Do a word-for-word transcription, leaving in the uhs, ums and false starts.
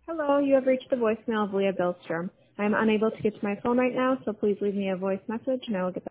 Hello, you have reached the voicemail of Leah Billstrom. I am unable to get to my phone right now, so please leave me a voice message and I will get back.